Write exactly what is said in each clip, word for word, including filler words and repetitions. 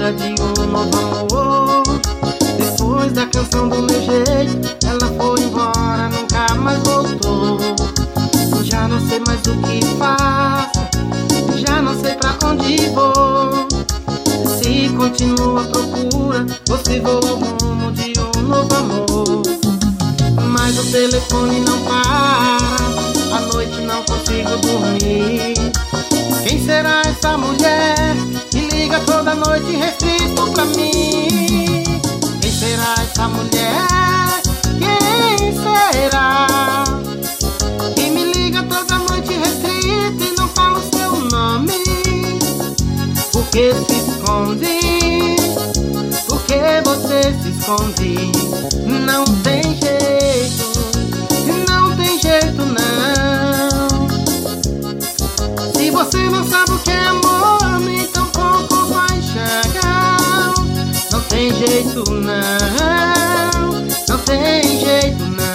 procura de um novo amor. Depois da canção do meu jeito, ela foi embora, nunca mais voltou. Já não sei mais o que faço, já não sei pra onde vou. Se continuo a procura, ou se vou ao rumo de um novo amor. Mas o telefone não para, à noite não consigo dormir. Quem será essa mulher que liga toda noite restrito pra mim? Quem será essa mulher? Quem será? Que me liga toda noite restrito e não fala o seu nome. Por que se esconde? Por que você se esconde? Não tem jeito, não tem jeito não. Se você não sabe o que é amor, então pouco vai chegar. Não tem jeito não, não tem jeito não.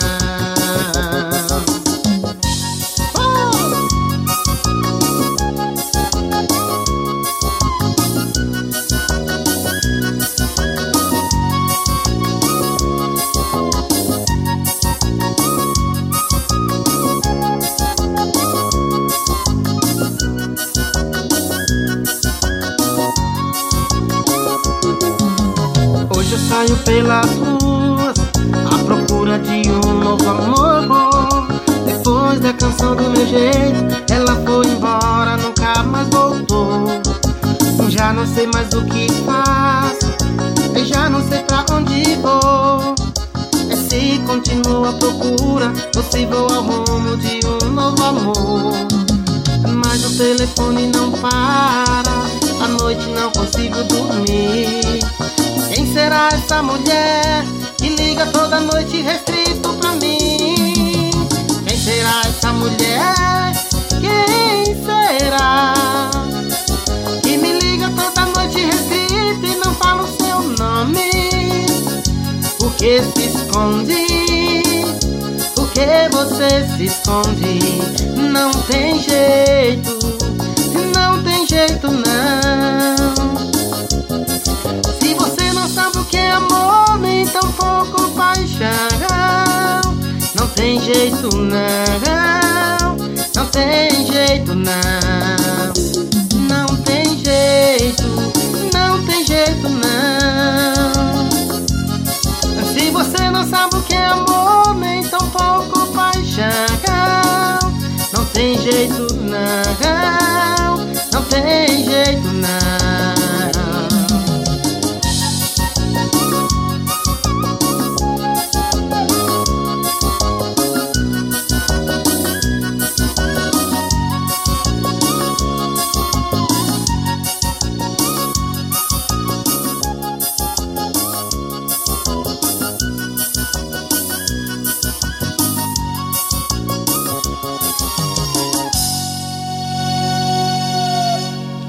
Hoje eu saio pelas ruas à procura de um novo amor. Depois da canção do meu jeito, ela foi embora, nunca mais voltou. Já não sei mais o que faço, eu já não sei pra onde vou. É se continuo a procura, ou se vou ao rumo de um novo amor. Mas o telefone não para, à noite não consigo dormir. Quem será essa mulher que liga toda noite restrito pra mim? Quem será essa mulher? Quem será? Que me liga toda noite restrito e não fala o seu nome. Por que se esconde? Por que você se esconde? Não tem jeito, não tem jeito não.